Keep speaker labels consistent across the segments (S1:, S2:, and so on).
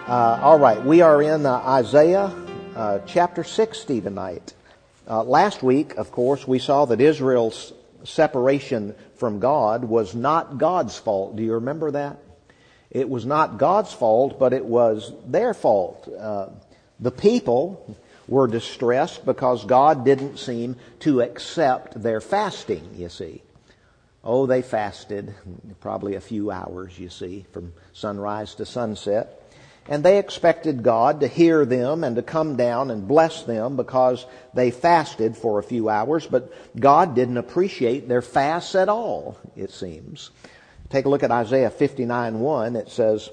S1: All right, we are in Isaiah chapter 60 tonight. Last week, of course, we saw that Israel's separation from God was not God's fault. Do you remember that? It was not God's fault, but it was their fault. The people were distressed because God didn't seem to accept their fasting, you see. Oh, they fasted probably a few hours, you see, from sunrise to sunset. And they expected God to hear them and to come down and bless them because they fasted for a few hours. But God didn't appreciate their fasts at all, it seems. Take a look at Isaiah 59:1. It says,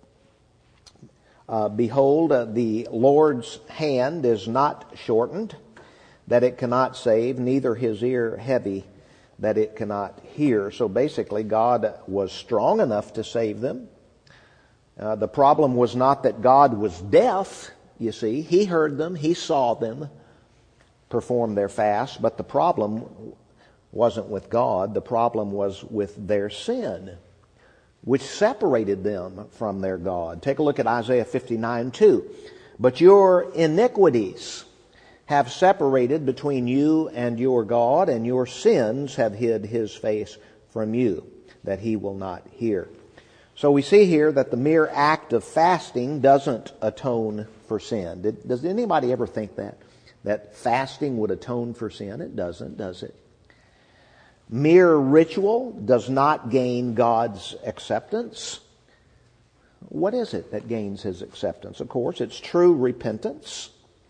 S1: Behold, the Lord's hand is not shortened, that it cannot save, neither his ear heavy, that it cannot hear. So basically, God was strong enough to save them. The problem was not that God was deaf, you see. He heard them, He saw them perform their fast, but the problem wasn't with God. The problem was with their sin, which separated them from their God. Take a look at Isaiah 59:2. But your iniquities have separated between you and your God, and your sins have hid His face from you, that He will not hear. So we see here that the mere act of fasting doesn't atone for sin. Does anybody ever think that fasting would atone for sin? It doesn't, does it? Mere ritual does not gain God's acceptance. What is it that gains His acceptance? Of course, it's true repentance.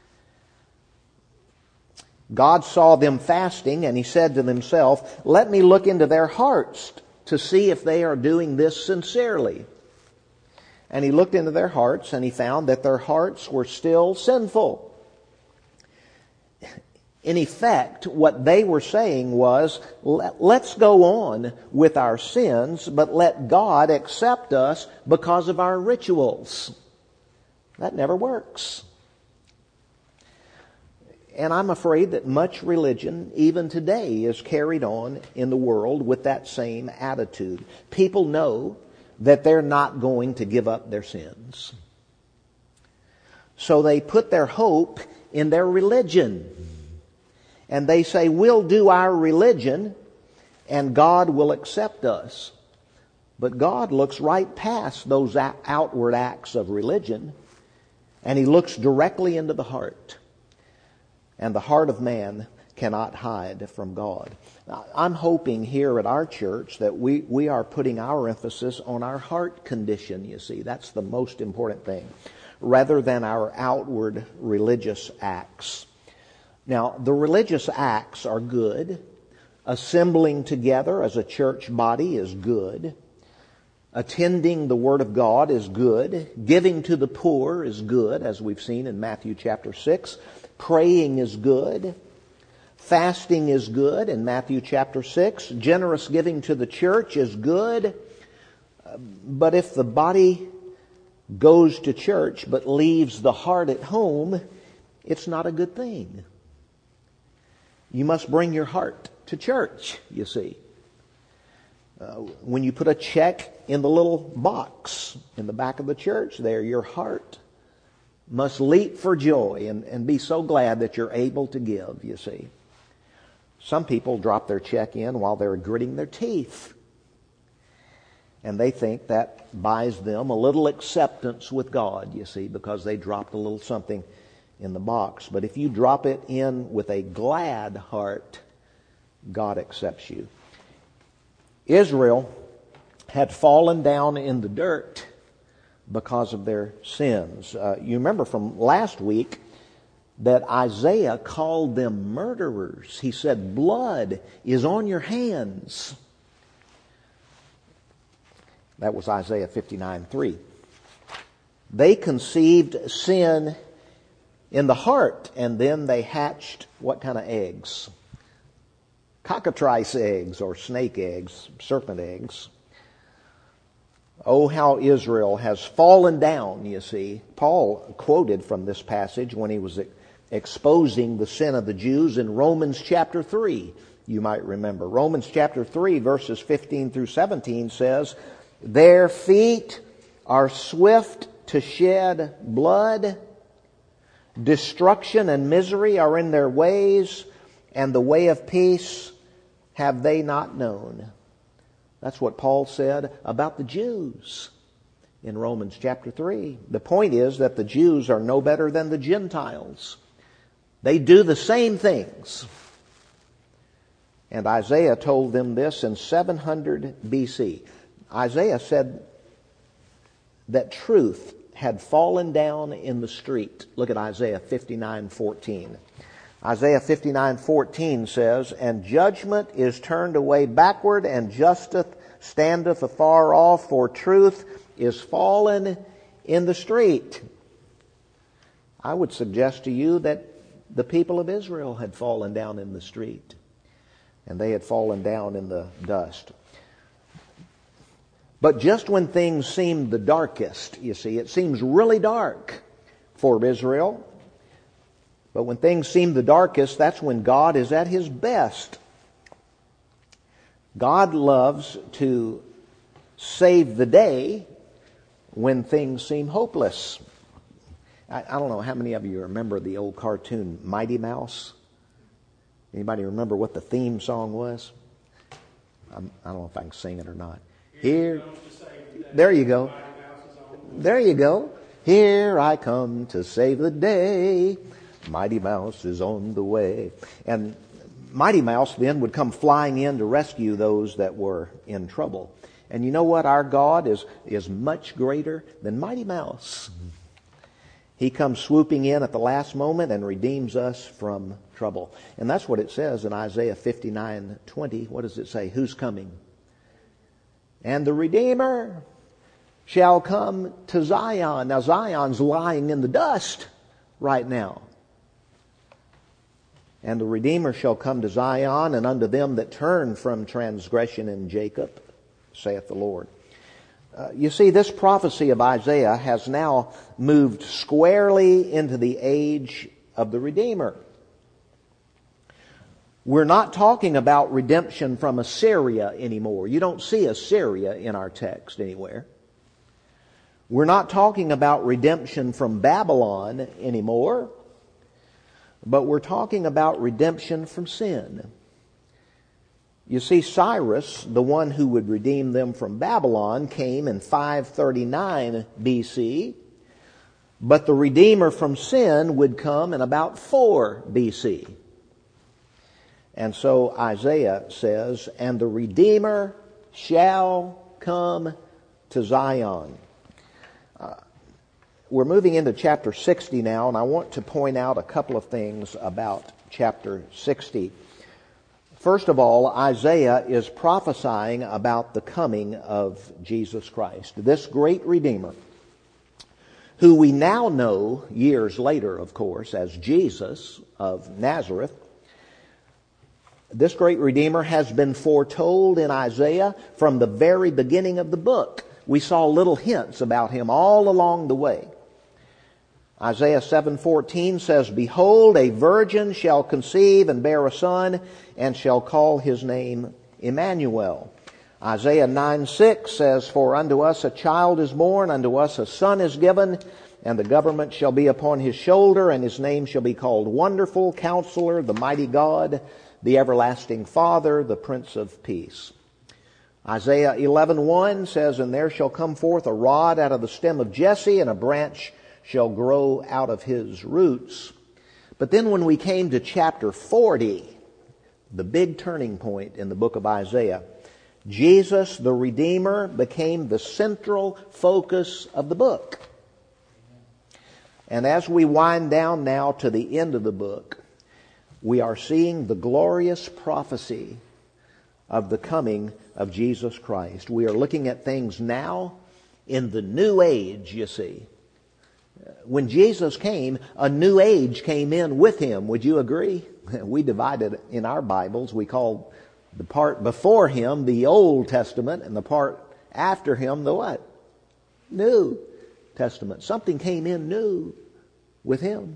S1: God saw them fasting, and He said to Himself, let me look into their hearts to see if they are doing this sincerely. And He looked into their hearts, and He found that their hearts were still sinful. In effect, what they were saying was, let's go on with our sins, but let God accept us because of our rituals. That never works. And I'm afraid that much religion, even today, is carried on in the world with that same attitude. People know that they're not going to give up their sins. So they put their hope in their religion. And they say, we'll do our religion and God will accept us. But God looks right past those outward acts of religion, and He looks directly into the heart. And the heart of man cannot hide from God. Now, I'm hoping here at our church that we are putting our emphasis on our heart condition, you see. That's the most important thing, rather than our outward religious acts. Now, the religious acts are good. Assembling together as a church body is good. Attending the Word of God is good. Giving to the poor is good, as we've seen in Matthew chapter 6. Praying is good. Fasting is good in Matthew chapter 6. Generous giving to the church is good. But if the body goes to church but leaves the heart at home, it's not a good thing. You must bring your heart to church, you see. When you put a check in the little box in the back of the church there, your heart must leap for joy and be so glad that you're able to give, you see. Some people drop their check in while they're gritting their teeth. And they think that buys them a little acceptance with God, you see, because they dropped a little something in the box. But if you drop it in with a glad heart, God accepts you. Israel had fallen down in the dirt because of their sins. You remember from last week that Isaiah called them murderers. He said, blood is on your hands. That was Isaiah 59:3. They conceived sin in the heart, and then they hatched what kind of eggs? Cockatrice eggs or snake eggs, serpent eggs. Oh, how Israel has fallen down, you see. Paul quoted from this passage when he was exposing the sin of the Jews in Romans chapter 3, you might remember. Romans chapter 3, verses 15 through 17 says, their feet are swift to shed blood. Destruction and misery are in their ways, and the way of peace have they not known. That's what Paul said about the Jews in Romans chapter 3. The point is that the Jews are no better than the Gentiles. They do the same things. And Isaiah told them this in 700 BC. Isaiah said that truth had fallen down in the street. Look at Isaiah 59:14. Isaiah 59:14 says, "And judgment is turned away backward, and justice standeth afar off, for truth is fallen in the street." I would suggest to you that the people of Israel had fallen down in the street, and they had fallen down in the dust. But just when things seemed the darkest, you see, it seems really dark for Israel. But when things seem the darkest, that's when God is at His best. God loves to save the day when things seem hopeless. I don't know how many of you remember the old cartoon Mighty Mouse. Anybody remember what the theme song was? I don't know if I can sing it or not. Here, there you go. There you go. Here I come to save the day. Mighty Mouse is on the way. And Mighty Mouse then would come flying in to rescue those that were in trouble. And you know what? Our God is much greater than Mighty Mouse. He comes swooping in at the last moment and redeems us from trouble. And that's what it says in Isaiah 59:20. What does it say? Who's coming? "And the Redeemer shall come to Zion." Now Zion's lying in the dust right now. "And the Redeemer shall come to Zion, and unto them that turn from transgression in Jacob, saith the Lord." You see, this prophecy of Isaiah has now moved squarely into the age of the Redeemer. We're not talking about redemption from Assyria anymore. You don't see Assyria in our text anywhere. We're not talking about redemption from Babylon anymore, but we're talking about redemption from sin. You see, Cyrus, the one who would redeem them from Babylon, came in 539 BC, but the Redeemer from sin would come in about 4 BC. And so Isaiah says, "And the Redeemer shall come to Zion." We're moving into chapter 60 now, and I want to point out a couple of things about chapter 60. First of all, Isaiah is prophesying about the coming of Jesus Christ, this great Redeemer, who we now know years later, of course, as Jesus of Nazareth. This great Redeemer has been foretold in Isaiah from the very beginning of the book. We saw little hints about him all along the way. Isaiah 7:14 says, "Behold, a virgin shall conceive and bear a son, and shall call his name Emmanuel." Isaiah 9:6 says, "For unto us a child is born, unto us a son is given, and the government shall be upon his shoulder, and his name shall be called Wonderful, Counselor, the Mighty God, the Everlasting Father, the Prince of Peace." Isaiah 11:1 says, "And there shall come forth a rod out of the stem of Jesse, and a branch shall grow out of his roots." But then when we came to chapter 40, the big turning point in the book of Isaiah, Jesus, the Redeemer, became the central focus of the book. And as we wind down now to the end of the book, we are seeing the glorious prophecy of the coming of Jesus Christ. We are looking at things now in the new age, you see. When Jesus came, a new age came in with him. Would you agree? We divided in our Bibles. We call the part before him the Old Testament, and the part after him the what? New Testament. Something came in new with him.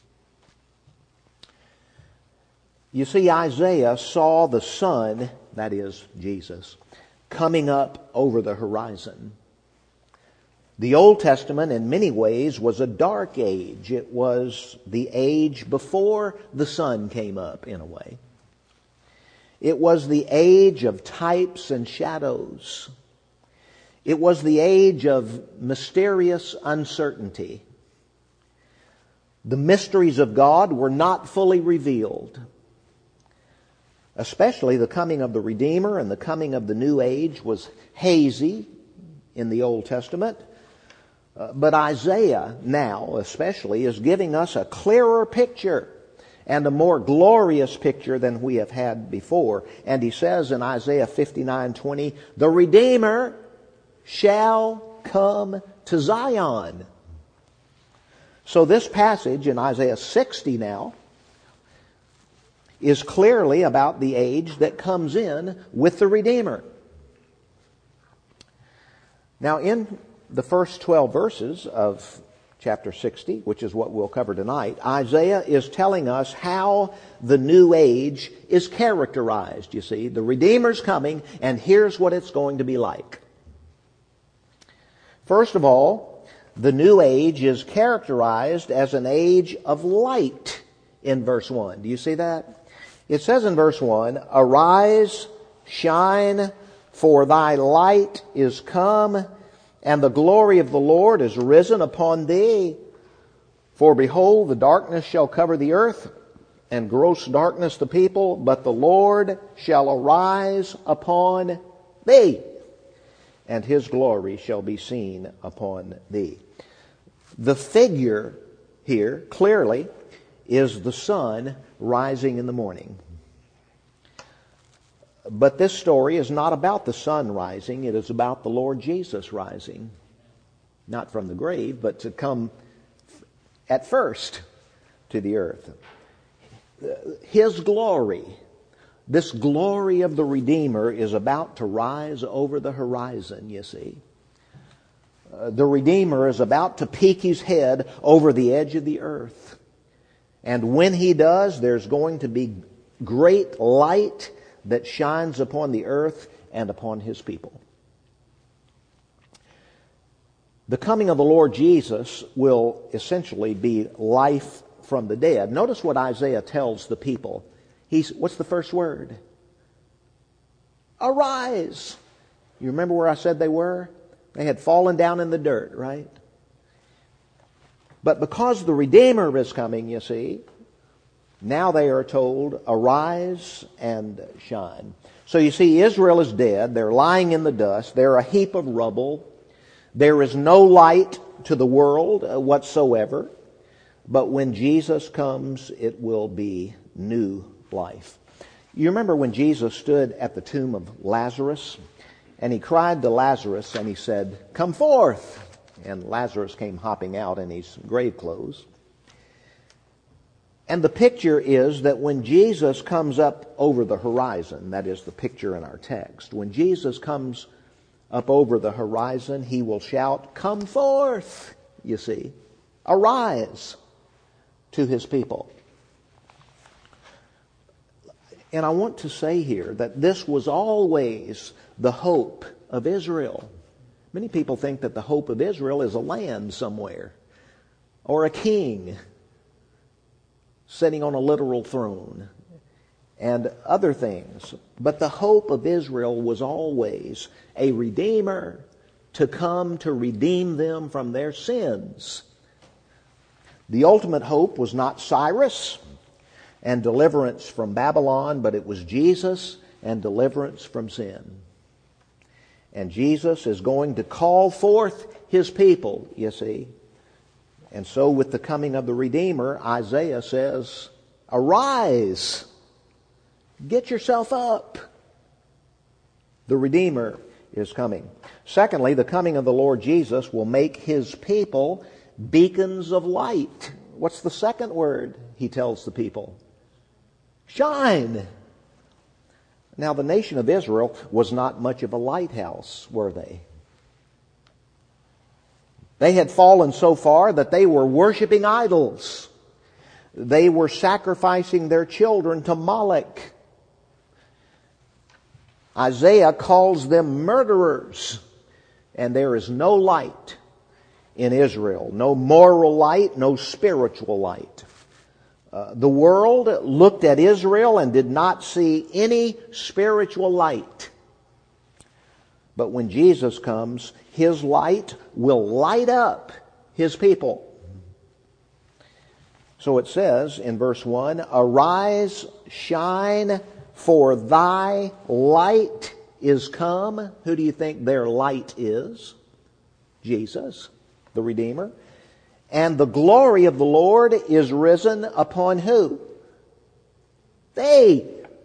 S1: You see, Isaiah saw the sun, that is Jesus, coming up over the horizon. The Old Testament in many ways was a dark age. It was the age before the sun came up, in a way. It was the age of types and shadows. It was the age of mysterious uncertainty. The mysteries of God were not fully revealed. Especially the coming of the Redeemer and the coming of the new age was hazy in the Old Testament. But Isaiah now especially is giving us a clearer picture and a more glorious picture than we have had before. And he says in Isaiah 59:20, the Redeemer shall come to Zion. So this passage in Isaiah 60 now is clearly about the age that comes in with the Redeemer. Now in the first 12 verses of chapter 60, which is what we'll cover tonight, Isaiah is telling us how the new age is characterized. You see, the Redeemer's coming, and here's what it's going to be like. First of all, the new age is characterized as an age of light in verse 1. Do you see that? It says in verse 1, arise, shine, for thy light is come, and the glory of the Lord is risen upon thee. For behold, the darkness shall cover the earth, and gross darkness the people, but the Lord shall arise upon thee, and his glory shall be seen upon thee. The figure here, clearly, is the sun rising in the morning. But this story is not about the sun rising. It is about the Lord Jesus rising. Not from the grave, but to come at first to the earth. His glory, this glory of the Redeemer, is about to rise over the horizon, you see. The Redeemer is about to peek his head over the edge of the earth. And when he does, there's going to be great light that shines upon the earth and upon his people. The coming of the Lord Jesus will essentially be life from the dead. Notice what Isaiah tells the people. What's the first word? Arise. You remember where I said they were? They had fallen down in the dirt, right? But because the Redeemer is coming, you see, now they are told, arise and shine. So you see, Israel is dead. They're lying in the dust. They're a heap of rubble. There is no light to the world whatsoever. But when Jesus comes, it will be new life. You remember when Jesus stood at the tomb of Lazarus, and he cried to Lazarus and he said, come forth. And Lazarus came hopping out in his grave clothes. And the picture is that when Jesus comes up over the horizon, that is the picture in our text, when Jesus comes up over the horizon, he will shout, come forth, you see, arise to his people. And I want to say here that this was always the hope of Israel. Many people think that the hope of Israel is a land somewhere, or a king sitting on a literal throne, and other things. But the hope of Israel was always a Redeemer to come to redeem them from their sins. The ultimate hope was not Cyrus and deliverance from Babylon, but it was Jesus and deliverance from sin. And Jesus is going to call forth his people, you see. And so with the coming of the Redeemer, Isaiah says, arise, get yourself up. The Redeemer is coming. Secondly, the coming of the Lord Jesus will make his people beacons of light. What's the second word he tells the people? Shine. Now, the nation of Israel was not much of a lighthouse, were they? They had fallen so far that they were worshiping idols. They were sacrificing their children to Moloch. Isaiah calls them murderers, and there is no light in Israel. No moral light, no spiritual light. The world looked at Israel and did not see any spiritual light. But when Jesus comes, His light will light up His people. So it says in verse 1, "Arise, shine, for thy light is come." Who do you think their light is? Jesus, the Redeemer. "And the glory of the Lord is risen upon" who? They.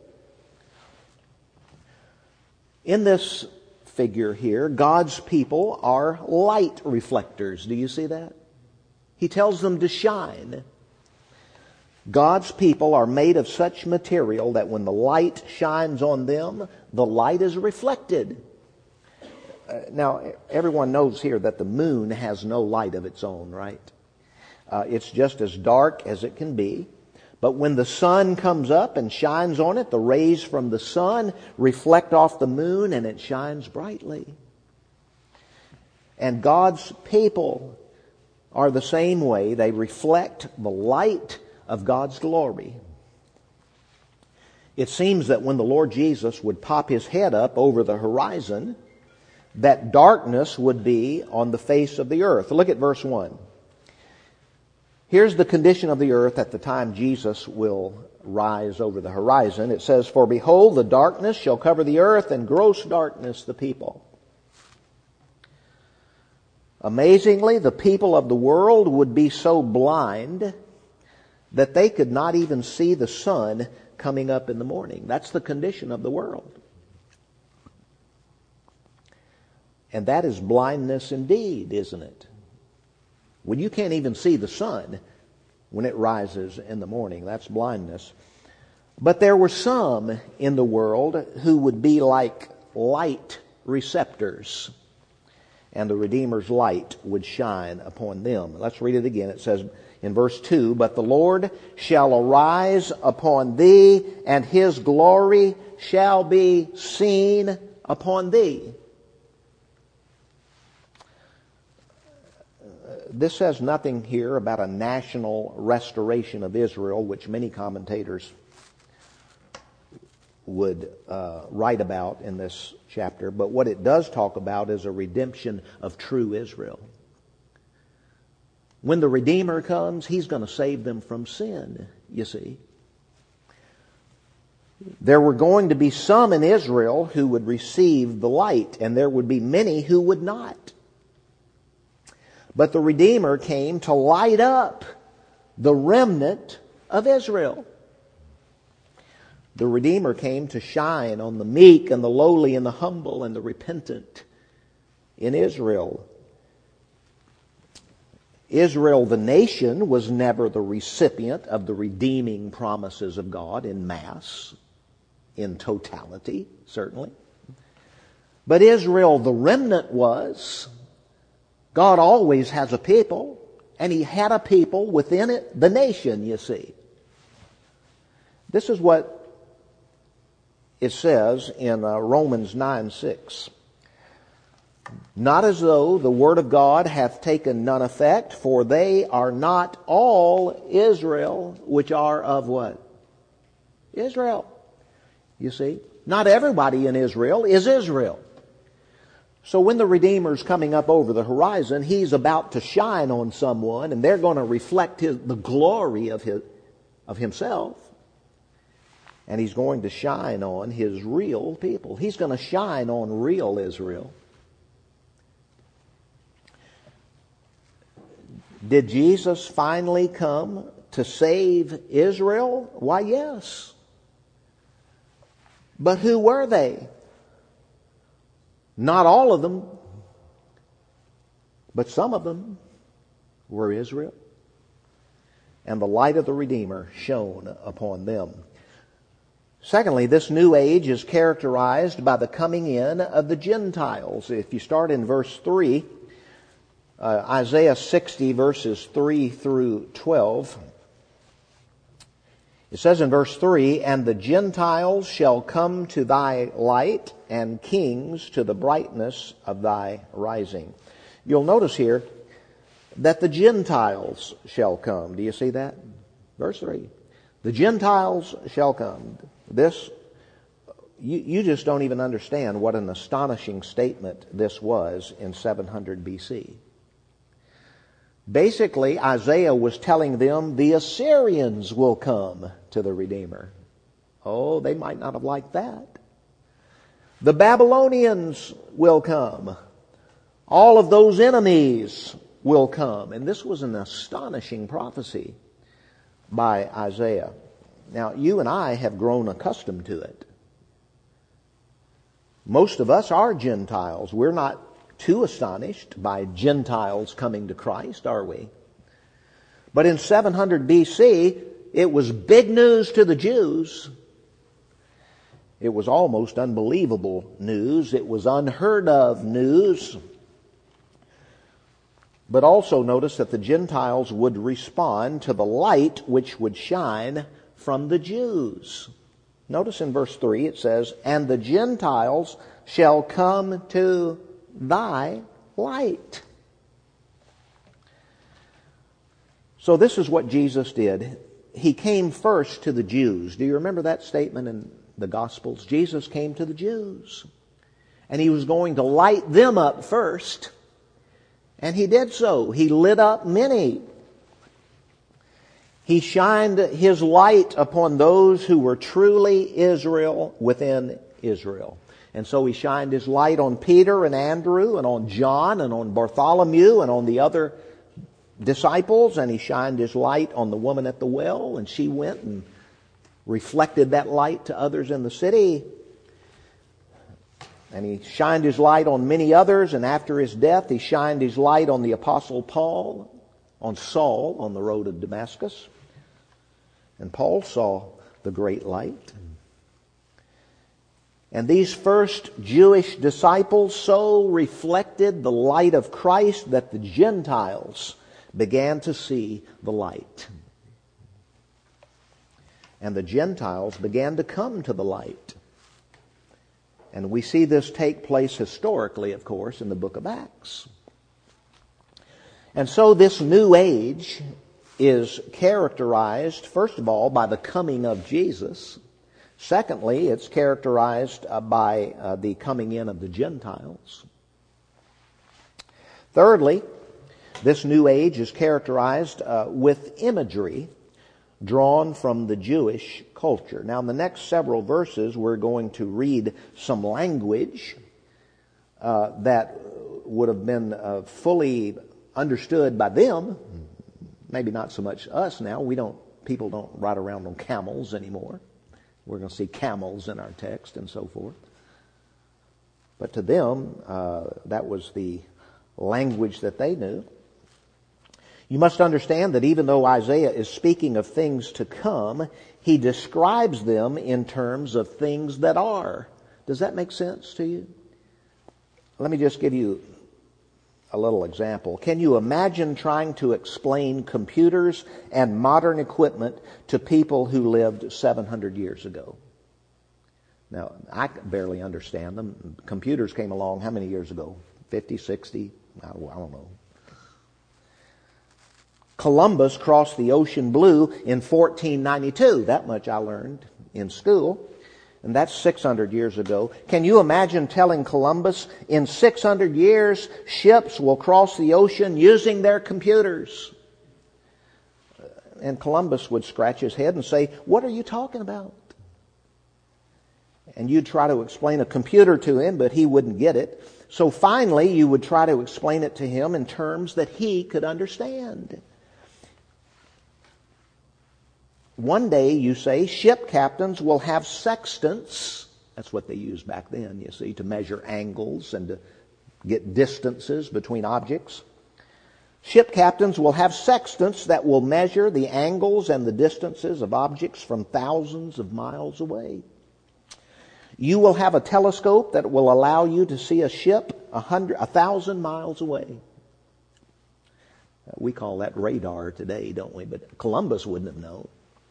S1: In this figure here, God's people are light reflectors. Do you see that? He tells them to shine. God's people are made of such material that when the light shines on them, the light is reflected. Now, everyone knows here that the moon has no light of its own, right? It's just as dark as it can be. But when the sun comes up and shines on it, the rays from the sun reflect off the moon and it shines brightly. And God's people are the same way. They reflect the light of God's glory. It seems that when the Lord Jesus would pop His head up over the horizon, that darkness would be on the face of the earth. Look at verse 1. Here's the condition of the earth at the time Jesus will rise over the horizon. It says, "For behold, the darkness shall cover the earth, and gross darkness the people." Amazingly, the people of the world would be so blind that they could not even see the sun coming up in the morning. That's the condition of the world. And that is blindness indeed, isn't it? When you can't even see the sun when it rises in the morning, that's blindness. But there were some in the world who would be like light receptors, and the Redeemer's light would shine upon them. Let's read it again. It says in verse 2, "But the Lord shall arise upon thee, and His glory shall be seen upon thee." This says nothing here about a national restoration of Israel, which many commentators would write about in this chapter. But what it does talk about is a redemption of true Israel. When the Redeemer comes, He's going to save them from sin, you see. There were going to be some in Israel who would receive the light, and there would be many who would not. But the Redeemer came to light up the remnant of Israel. The Redeemer came to shine on the meek and the lowly and the humble and the repentant in Israel. Israel, the nation, was never the recipient of the redeeming promises of God in mass, in totality, certainly. But Israel, the remnant, was. God always has a people, and He had a people within it, the nation, you see. This is what it says in Romans 9:6. "Not as though the word of God hath taken none effect, for they are not all Israel, which are of" what? Israel. You see, not everybody in Israel is Israel. So when the Redeemer's coming up over the horizon, He's about to shine on someone, and they're going to reflect the glory of Himself. And He's going to shine on His real people. He's going to shine on real Israel. Did Jesus finally come to save Israel? Why, yes. But who were they? Not all of them, but some of them were Israel. And the light of the Redeemer shone upon them. Secondly, this new age is characterized by the coming in of the Gentiles. If you start in verse 3, Isaiah 60 verses 3 through 12, it says in verse 3, "And the Gentiles shall come to thy light, and kings to the brightness of thy rising." You'll notice here that the Gentiles shall come. Do you see that? Verse 3. The Gentiles shall come. This, you just don't even understand what an astonishing statement this was in 700 BC. Basically, Isaiah was telling them the Assyrians will come to the Redeemer. Oh, they might not have liked that. The Babylonians will come. All of those enemies will come. And this was an astonishing prophecy by Isaiah. Now, you and I have grown accustomed to it. Most of us are Gentiles. We're not too astonished by Gentiles coming to Christ, are we? But in 700 BC, it was big news to the Jews. It was almost unbelievable news. It was unheard of news. But also notice that the Gentiles would respond to the light which would shine from the Jews. Notice in verse 3 it says, "And the Gentiles shall come to thy light." So this is what Jesus did. He came first to the Jews. Do you remember that statement in the Gospels? Jesus came to the Jews. And he was going to light them up first. And he did so. He lit up many. He shined his light upon those who were truly Israel within Israel. And so he shined his light on Peter and Andrew and on John and on Bartholomew and on the other disciples. And he shined his light on the woman at the well. And she went and reflected that light to others in the city. And he shined his light on many others, and after his death, he shined his light on the Apostle Paul, on Saul, on the road of Damascus. And Paul saw the great light. And these first Jewish disciples so reflected the light of Christ that the Gentiles began to see the light. And the Gentiles began to come to the light. And we see this take place historically, of course, in the book of Acts. And so this new age is characterized, first of all, by the coming of Jesus. Secondly, it's characterized by the coming in of the Gentiles. Thirdly, this new age is characterized with imagery drawn from the Jewish culture. Now, in the next several verses, we're going to read some language that would have been fully understood by them. Maybe not so much us now. People don't ride around on camels anymore. We're going to see camels in our text and so forth. But to them, that was the language that they knew. You must understand that even though Isaiah is speaking of things to come, he describes them in terms of things that are. Does that make sense to you? Let me just give you a little example. Can you imagine trying to explain computers and modern equipment to people who lived 700 years ago? Now, I barely understand them. Computers came along how many years ago? 50, 60? I don't know. Columbus crossed the ocean blue in 1492. That much I learned in school. And that's 600 years ago. Can you imagine telling Columbus, in 600 years, ships will cross the ocean using their computers? And Columbus would scratch his head and say, "What are you talking about?" And you'd try to explain a computer to him, but he wouldn't get it. So finally, you would try to explain it to him in terms that he could understand. One day, you say, ship captains will have sextants. That's what they used back then, you see, to measure angles and to get distances between objects. Ship captains will have sextants that will measure the angles and the distances of objects from thousands of miles away. You will have a telescope that will allow you to see a ship 1,000 miles away. We call that radar today, don't we? But Columbus wouldn't have known.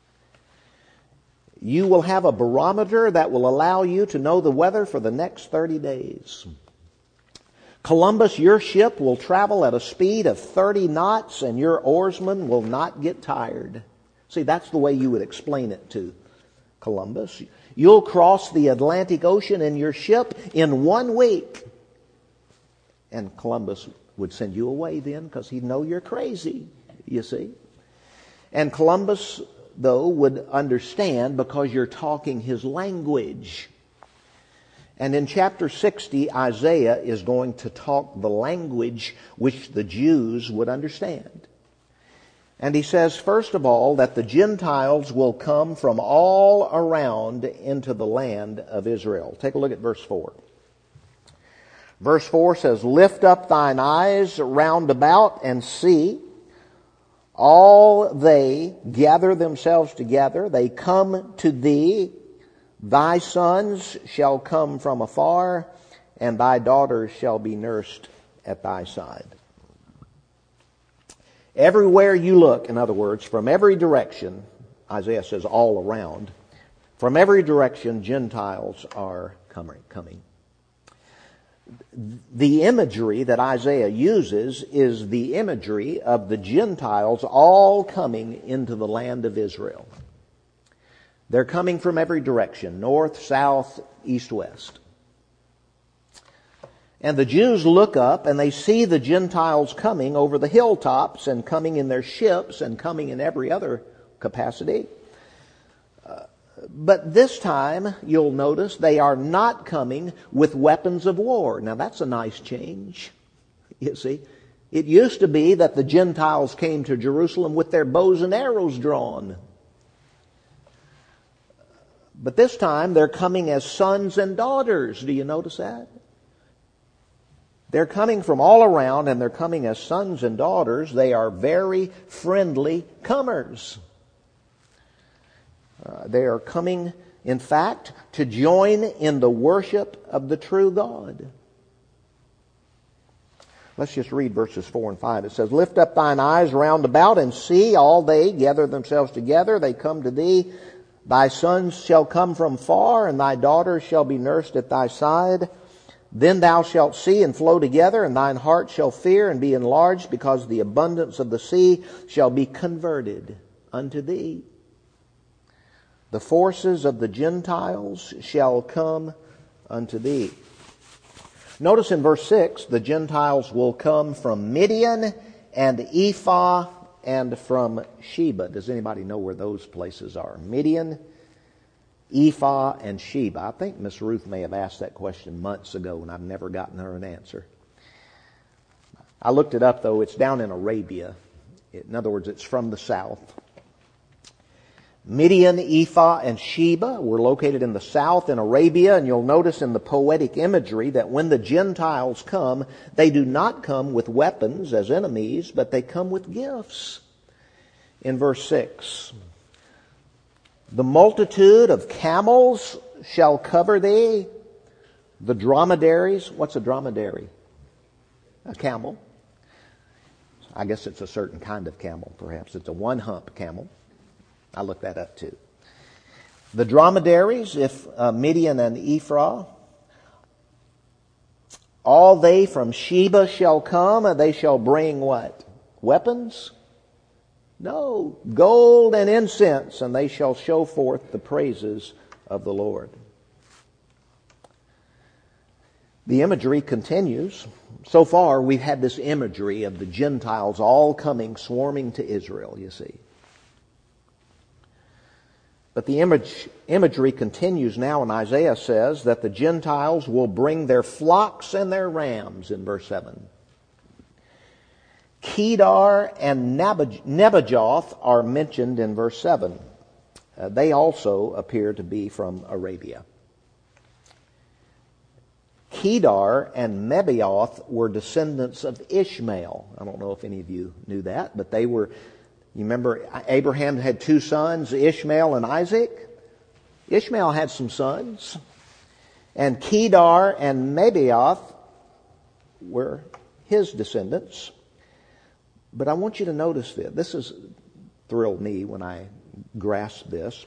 S1: You will have a barometer that will allow you to know the weather for the next 30 days. Columbus, your ship will travel at a speed of 30 knots and your oarsmen will not get tired. See, that's the way you would explain it to Columbus. You'll cross the Atlantic Ocean in your ship in 1 week. And Columbus would send you away then because he'd know you're crazy, you see. And Columbus, though, would understand because you're talking his language. And in chapter 60, Isaiah is going to talk the language which the Jews would understand. And he says, first of all, that the Gentiles will come from all around into the land of Israel. Take a look at verse 4. Verse 4 says, lift up thine eyes round about and see. All they gather themselves together. They come to thee. Thy sons shall come from afar, and thy daughters shall be nursed at thy side. Everywhere you look, in other words, from every direction, Isaiah says all around, from every direction Gentiles are coming. The imagery that Isaiah uses is the imagery of the Gentiles all coming into the land of Israel. They're coming from every direction, north, south, east, west. And the Jews look up and they see the Gentiles coming over the hilltops and coming in their ships and coming in every other capacity. But this time, you'll notice, they are not coming with weapons of war. Now that's a nice change, you see. It used to be that the Gentiles came to Jerusalem with their bows and arrows drawn. But this time, they're coming as sons and daughters. Do you notice that? They're coming from all around, and they're coming as sons and daughters. They are very friendly comers. They are coming, in fact, to join in the worship of the true God. Let's just read verses 4 and 5. It says, lift up thine eyes round about and see. All they gather themselves together. They come to thee. Thy sons shall come from far, and thy daughters shall be nursed at thy side. Then thou shalt see and flow together, and thine heart shall fear and be enlarged, because the abundance of the sea shall be converted unto thee. The forces of the Gentiles shall come unto thee. Notice in verse 6, the Gentiles will come from Midian and Ephah and from Sheba. Does anybody know where those places are? Midian, Ephah, and Sheba. I think Miss Ruth may have asked that question months ago, and I've never gotten her an answer. I looked it up, though. It's down in Arabia. In other words, it's from the south. Midian, Ephah, and Sheba were located in the south in Arabia, and you'll notice in the poetic imagery that when the Gentiles come, they do not come with weapons as enemies, but they come with gifts. In verse 6, the multitude of camels shall cover thee, the dromedaries. What's a dromedary? A camel. I guess it's a certain kind of camel, perhaps. It's a one-hump camel. I looked that up too. The dromedaries, if Midian and Ephah, all they from Sheba shall come, and they shall bring what? Weapons? No, gold and incense, and they shall show forth the praises of the Lord. The imagery continues. So far, we've had this imagery of the Gentiles all coming, swarming to Israel, you see. But the imagery continues now, and Isaiah says that the Gentiles will bring their flocks and their rams in verse 7. Kedar and Nebajoth are mentioned in verse 7. They also appear to be from Arabia. Kedar and Nebajoth were descendants of Ishmael. I don't know if any of you knew that, but they were... You remember Abraham had two sons, Ishmael and Isaac. Ishmael had some sons. And Kedar and Nebajoth were his descendants. But I want you to notice this. This has thrilled me when I grasped this.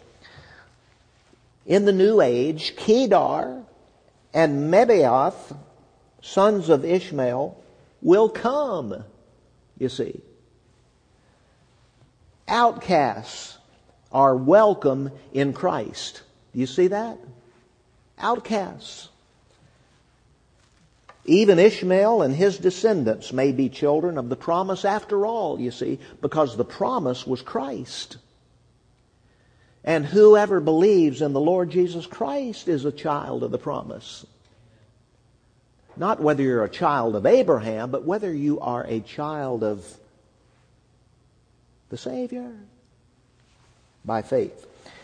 S1: In the New Age, Kedar and Nebajoth sons of Ishmael will come, you see. Outcasts are welcome in Christ. Do you see that? Outcasts. Even Ishmael and his descendants may be children of the promise after all, you see, because the promise was Christ. And whoever believes in the Lord Jesus Christ is a child of the promise. Not whether you're a child of Abraham, but whether you are a child of the Savior by faith.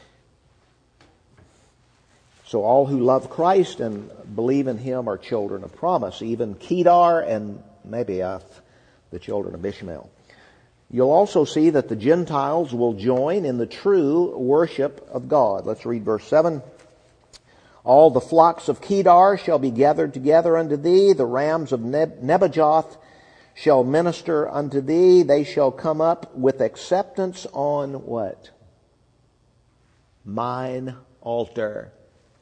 S1: So all who love Christ and believe in Him are children of promise, even Kedar and Nebaioth, the children of Ishmael. You'll also see that the Gentiles will join in the true worship of God. Let's read verse 7. All the flocks of Kedar shall be gathered together unto thee. The rams of Nebaioth shall minister unto thee. They shall come up with acceptance on what? Mine altar.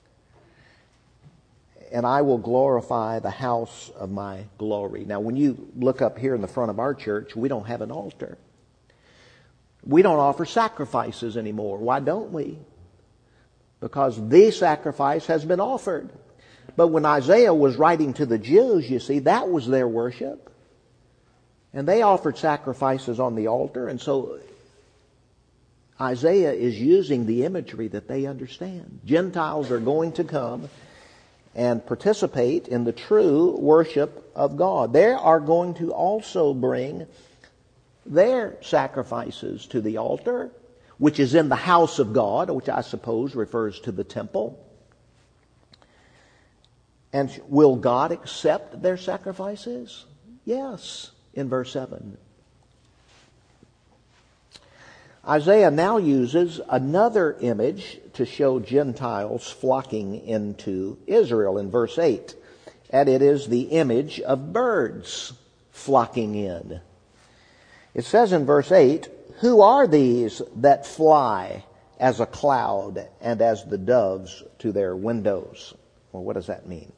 S1: And I will glorify the house of my glory. Now, when you look up here in the front of our church, we don't have an altar. We don't offer sacrifices anymore. Why don't we? Because the sacrifice has been offered. But when Isaiah was writing to the Jews, you see, that was their worship. And they offered sacrifices on the altar. And so Isaiah is using the imagery that they understand. Gentiles are going to come and participate in the true worship of God. They are going to also bring their sacrifices to the altar, which is in the house of God, which I suppose refers to the temple. And will God accept their sacrifices? Yes, in verse 7. Isaiah now uses another image to show Gentiles flocking into Israel in verse 8. And it is the image of birds flocking in. It says in verse 8, who are these that fly as a cloud and as the doves to their windows? Well, what does that mean?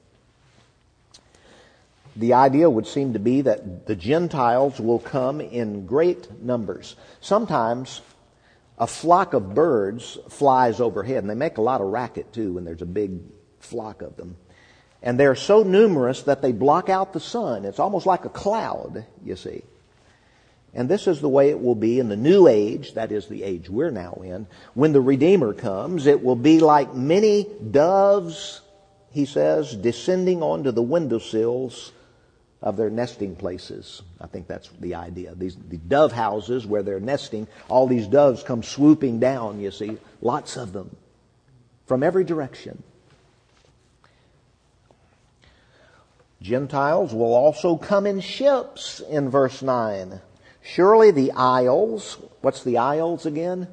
S1: The idea would seem to be that the Gentiles will come in great numbers. Sometimes a flock of birds flies overhead, and they make a lot of racket too when there's a big flock of them. And they're so numerous that they block out the sun. It's almost like a cloud, you see. And this is the way it will be in the new age, that is the age we're now in. When the Redeemer comes, it will be like many doves, he says, descending onto the windowsills of their nesting places. I think that's the idea. The dove houses where they're nesting, all these doves come swooping down, you see, lots of them from every direction. Gentiles will also come in ships in verse 9. Surely the isles, what's the isles again?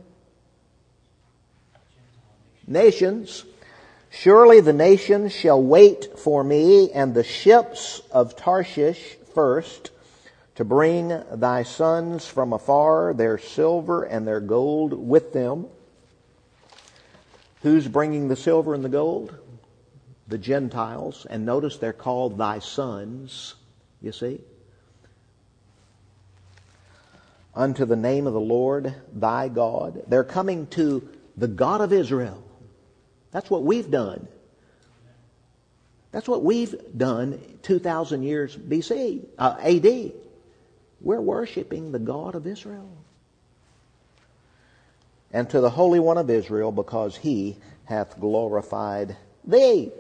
S1: Nations. Surely the nations shall wait for me, and the ships of Tarshish first, to bring thy sons from afar, their silver and their gold with them. Who's bringing the silver and the gold? The Gentiles. And notice they're called thy sons, you see. Unto the name of the Lord thy God. They're coming to the God of Israel. That's what we've done. That's what we've done 2,000 years BC, AD. We're worshiping the God of Israel. And to the Holy One of Israel, because he hath glorified thee.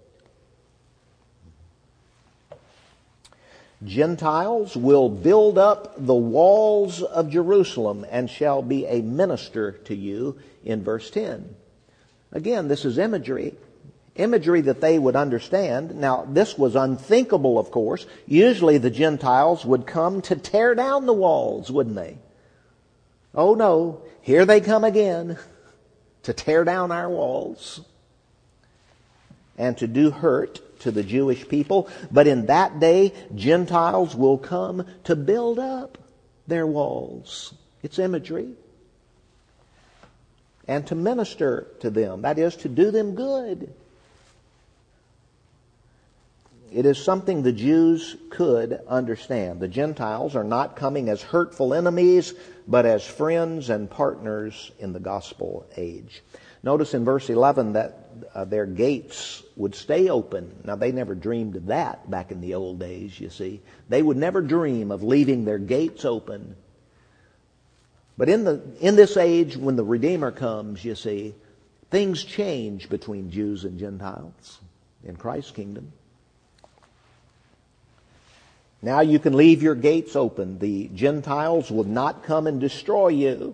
S1: Gentiles will build up the walls of Jerusalem and shall be a minister to you in verse 10. Again, this is imagery that they would understand. Now, this was unthinkable, of course. Usually the Gentiles would come to tear down the walls, wouldn't they? Oh no, here they come again to tear down our walls and to do hurt to the Jewish people. But in that day, Gentiles will come to build up their walls. It's imagery. And to minister to them. That is, to do them good. It is something the Jews could understand. The Gentiles are not coming as hurtful enemies, but as friends and partners in the gospel age. Notice in verse 11 that their gates would stay open. Now, they never dreamed of that back in the old days, you see. They would never dream of leaving their gates open. But in this age, when the Redeemer comes, you see, things change between Jews and Gentiles in Christ's kingdom. Now you can leave your gates open. The Gentiles will not come and destroy you.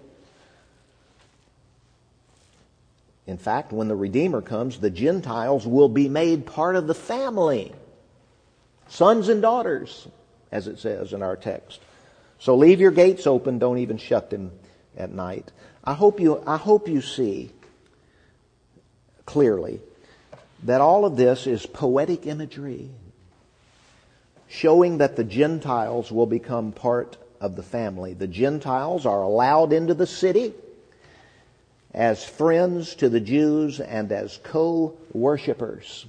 S1: In fact, when the Redeemer comes, the Gentiles will be made part of the family. Sons and daughters, as it says in our text. So leave your gates open. Don't even shut them at night. I hope you see clearly that all of this is poetic imagery, showing that the Gentiles will become part of the family. The Gentiles are allowed into the city as friends to the Jews and as co-worshipers.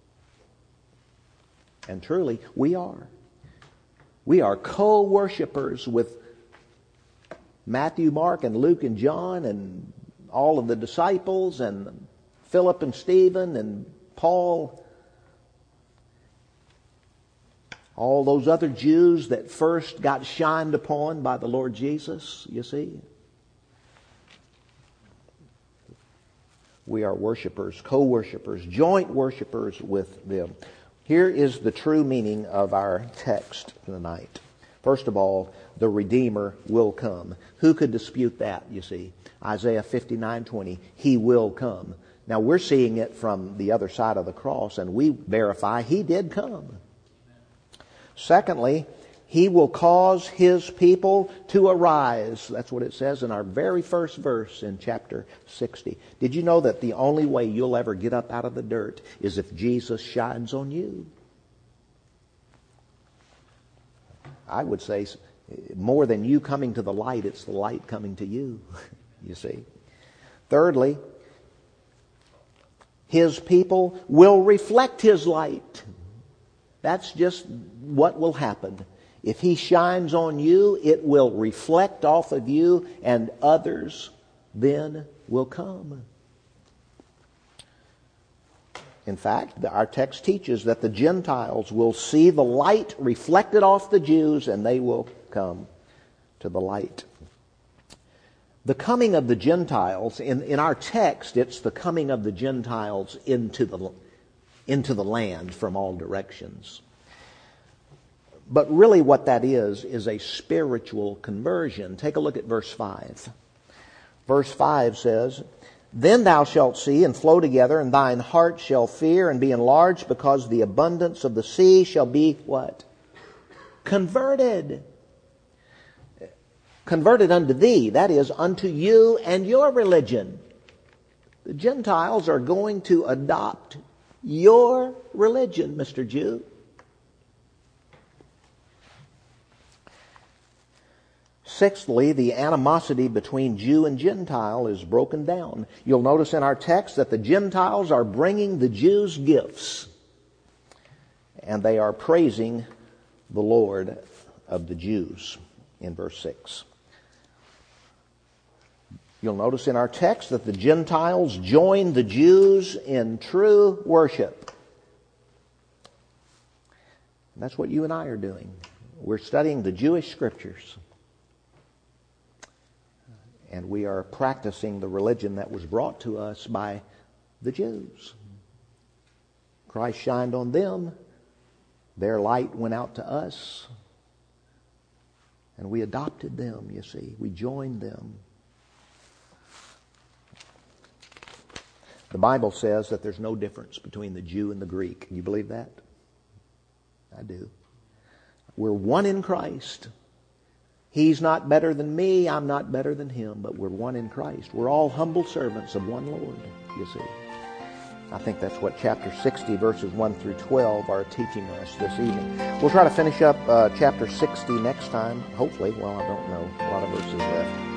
S1: And truly, we are. We are co-worshipers with Matthew, Mark, and Luke, and John, and all of the disciples, and Philip, and Stephen, and Paul. All those other Jews that first got shined upon by the Lord Jesus, you see. We are worshipers, co-worshipers, joint worshipers with them. Here is the true meaning of our text tonight. First of all, the Redeemer will come. Who could dispute that, you see? Isaiah 59:20, He will come. Now we're seeing it from the other side of the cross, and we verify He did come. Secondly, He will cause His people to arise. That's what it says in our very first verse in chapter 60. Did you know that the only way you'll ever get up out of the dirt is if Jesus shines on you? I would say more than you coming to the light, it's the light coming to you, you see. Thirdly, His people will reflect His light. That's just what will happen. If He shines on you, it will reflect off of you, and others then will come. In fact, our text teaches that the Gentiles will see the light reflected off the Jews, and they will come to the light. The coming of the Gentiles, in our text, it's the coming of the Gentiles into the land from all directions. But really what that is a spiritual conversion. Take a look at verse 5. Verse 5 says, Then thou shalt see and flow together, and thine heart shall fear and be enlarged, because the abundance of the sea shall be what? Converted. Converted unto thee, that is, unto you and your religion. The Gentiles are going to adopt your religion, Mr. Jew. Sixthly, the animosity between Jew and Gentile is broken down. You'll notice in our text that the Gentiles are bringing the Jews gifts, and they are praising the Lord of the Jews in verse 6. You'll notice in our text that the Gentiles join the Jews in true worship. And that's what you and I are doing. We're studying the Jewish Scriptures. And we are practicing the religion that was brought to us by the Jews. Christ shined on them. Their light went out to us. And we adopted them, you see. We joined them. The Bible says that there's no difference between the Jew and the Greek. You believe that? I do. We're one in Christ. He's not better than me, I'm not better than him, but we're one in Christ. We're all humble servants of one Lord, you see. I think that's what chapter 60, verses 1 through 12 are teaching us this evening. We'll try to finish up chapter 60 next time, hopefully. Well, I don't know. A lot of verses left.